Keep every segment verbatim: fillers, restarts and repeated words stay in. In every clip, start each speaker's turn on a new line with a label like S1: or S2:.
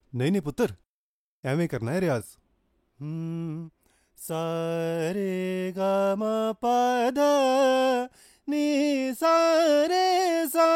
S1: नहीं नहीं पुत्र, ਐਵੇਂ ਕਰਨਾ ਹੈ ਰਿਆਜ਼। ਹਮ ਸਾਰੇ ਗਾ ਮਾ ਪਾ ਦਾ ਨੀ ਸਾਰੇ ਸਾ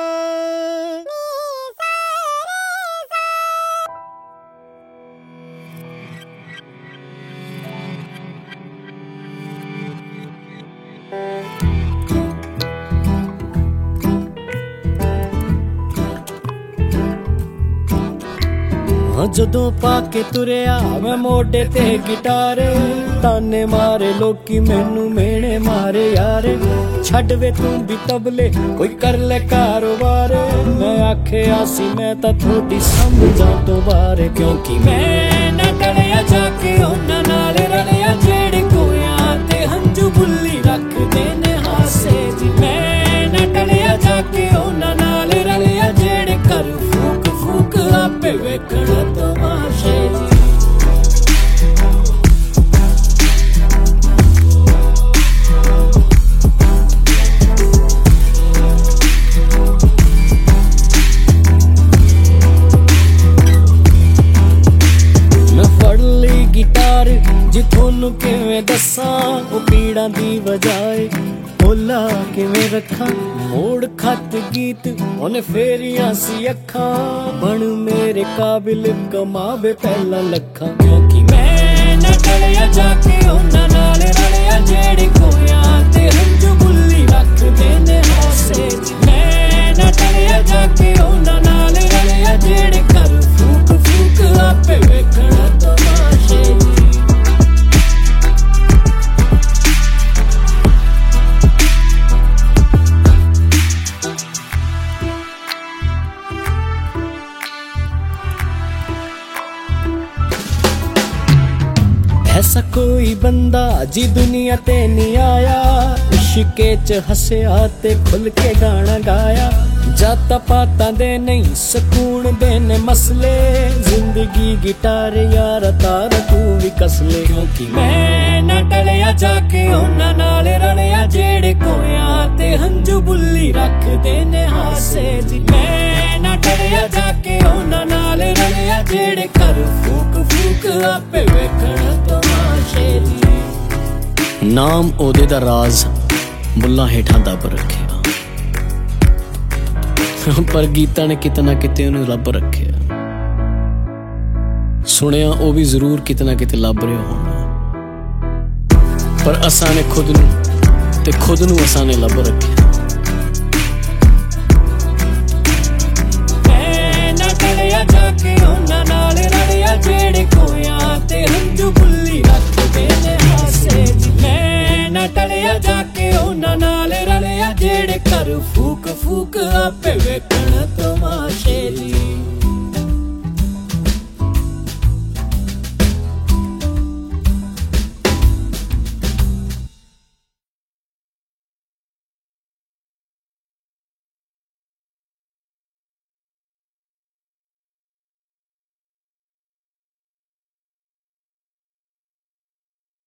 S2: ਜਦੋਂ ਪਾ ਕੇ ਤੁਰਿਆ ਮੈਂ ਮੋਢੇ ਤੇ ਗਿਟਾਰ, ਤਾਨੇ ਮਾਰੇ ਲੋਕੀ ਮੈਨੂੰ ਮੇਣੇ ਮਾਰੇ ਯਾਰ। ਛੱਡ ਵੇ ਤੂੰ ਵੀ ਤਬਲੇ ਕੋਈ ਕਰ ਲੈ ਕਾਰੋਬਾਰ, ਮੈਂ ਆਖਿਆ ਸੀ ਮੈਂ ਤਾਂ ਥੋੜੀ ਸਮਝਾਂ ਤੋਂ ਬਾਹਰ। ਕਿਉਂਕਿ ਮੈਂ ਨਾ ਟਲਿਆ ਜਾ ਕੇ ਉਹਨਾਂ ਨਾਲ ਰਲਿਆ ਜਿਹੜੇ ਕੋਇਆਂ ਤੇ ਹੰਝੂ ਬੁੱਲੀ ਰੱਖਦੇ ਨੇ ਹਾਸੇ ਜੀ। ਮੈਂ ਨਾ ਟਲਿਆ ਜਾ ਕੇ ਉਹਨਾਂ ਨਾਲ ਰਲਿਆ ਜਿਹੜੇ ਕਰ ਫੂਕ ਫੂਕ ਆਪੇ ਵੇਖਣ ਤਮਾਸ਼ੇ ਜੀ। ਮੈਂ ਫੜ ਲਈ ਗਿਟਾਰ ਜੀ ਤੁਹਾਨੂੰ ਕਿਵੇਂ ਦੱਸਾਂ, ਉਹ ਪੀੜਾਂ ਦੀ ਵਜਾਏ ਓਲਾ ਕਿਵੇਂ ਰੱਖਾਂ। ਮੋੜ ਖੱਤ ਗੀਤ ਉਹਨੇ ਫੇਰੀਆਂ ਸੀ ਅੱਖਾਂ, ਬਣ ਮੇਰੇ ਕਾਬਿਲ ਕਮਾਵੇ ਪਹਿਲਾਂ ਲੱਖਾਂ। ਕਿਉਂਕਿ ਮੈਂ ਨਾ ਟਲਿਆ ਜਾ ਕੇ ਉਹਨਾਂ ਨਾਲ ਰਲਿਆ ਜਿਹੜੇ ਕੋਇਆਂ ਤੇ ਹੰਝੂ ਬੁੱਲੀ ਰੱਖਦੇ ਨੇ ਹਾਸੇ ਜੀ। ਮੈਂ ਨਾ ਟਲਿਆ ਜਾ ਕੇ ਉਹਨਾਂ ਨਾਲ ਰਲਿਆ ਜਿਹੜੇ ਕਰ ਫੂਕ ਫੂਕ ਆਪੇ ਵੇਖਣ ਤਮਾਸ਼ੇ ਜੀ। ऐसा कोई बंदा जी दुनिया ते नहीं आया, इश्के च हस्या ते खुल के गाना गाया। जाता पाता दे नहीं सकून दे ने मसले, जिंदगी गिटार यार तार तू भी कसले। क्योंकि मैं ना टलिया जाके उन्हां नाल रलिया जेड़े कोयां ते हंझू बुल्ली रखदे ने हासे जी। मैं ना टलिया जाके उन्हां नाल रलिया जेड़े कर फूक फूक आपे वेखण तमाशे जी। नाम ओदे दा राज बुल्ला हेठां दब रखिया, पर गीतां ने कितना किते उन्हें लभ रखिया। सुनिया ओ भी जरूर कितना किते लभ रहे होना, पर असां ने खुद नू ते खुद नू असां ने लभ रखिया। मैं ना टलिया जाके उन्हां नाल रलिया जेड़े कोयां ते हंझू बुल्ली रखदे ने हासे जी। मैं ना टलिया जाके उन्हां नाल रलिया जेड़े कर फूक फूक आपे वेखण तमाशे जी।